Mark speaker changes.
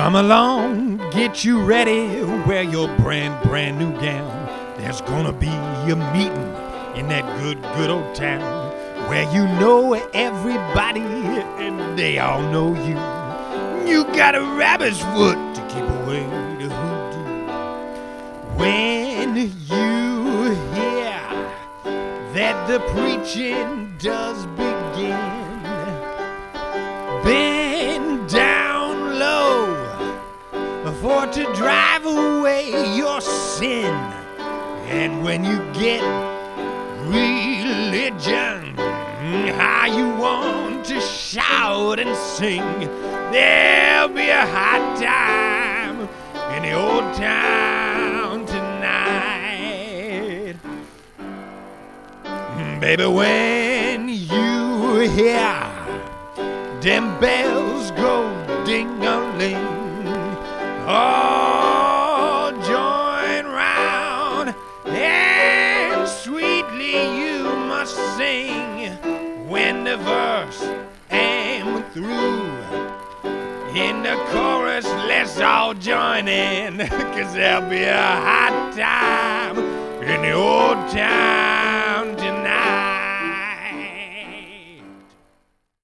Speaker 1: Come along, get you ready, wear your brand new gown. There's gonna be a meeting in that good old town where you know everybody and they all know you. You got a rabbit's foot to keep away the hoodoo. When you hear that the preaching does begin, bend down low for to drive away your sin. And when you get religion, how you want to shout and sing, there'll be a hot time in the old town tonight. Baby, when you hear them bells go ding-a-ling, all join round and sweetly you must sing. When the verse am through, in the chorus let's all join in, 'cause there'll be a hot time in the old town.